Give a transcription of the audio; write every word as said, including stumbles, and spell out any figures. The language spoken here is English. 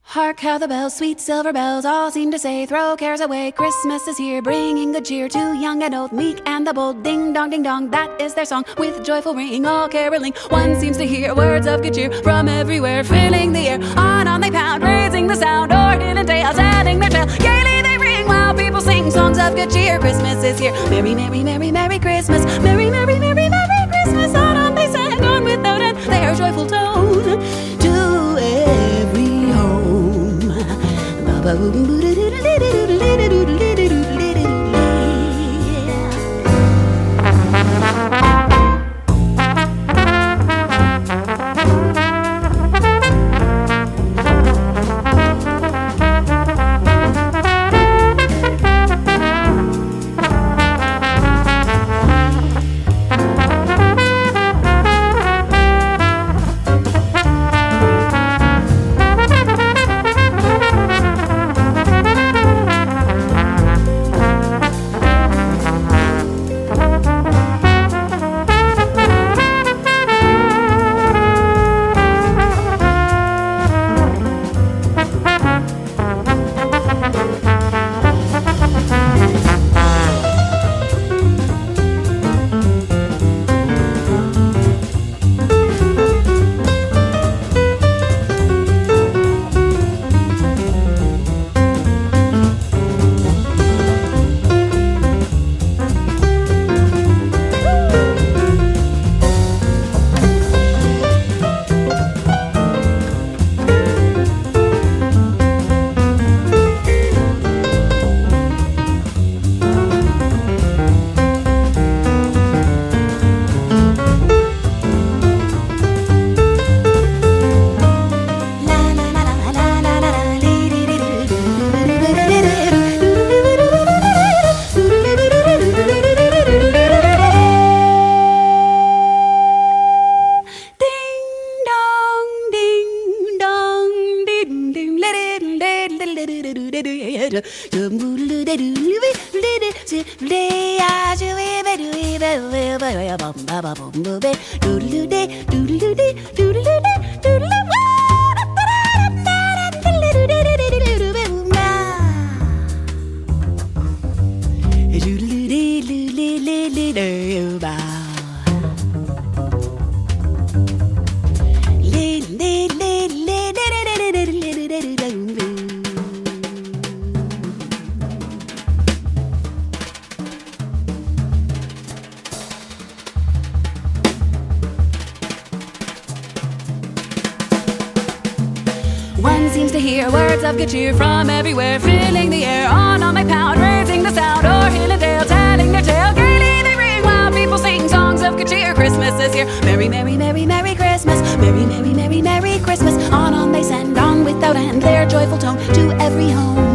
Hark how the bells, sweet silver bells, all seem to say, throw cares away, Christmas is here, bringing good cheer to young and old, meek and the bold. Ding dong, ding dong, that is their song, with joyful ring, all caroling. One seems to hear words of good cheer from everywhere, filling the air. On, on they pound, raising the sound, o'er hill and dale, telling their tale. Gaily they ring while people sing songs of good cheer. Christmas is here, merry, merry, merry, merry Christmas, merry, merry, merry, merry Christmas. On, on they sang, on without end, their joyful tone to every home. One seems to hear words of good cheer from everywhere, filling the air. On, on they pound, raising the sound, o'er hill and dale, telling their tale. Gaily they ring while people sing songs of good cheer. Christmas is here, merry, merry, merry, merry Christmas, merry, merry, merry, merry Christmas. On, on they send, on without end, their joyful tone to every home.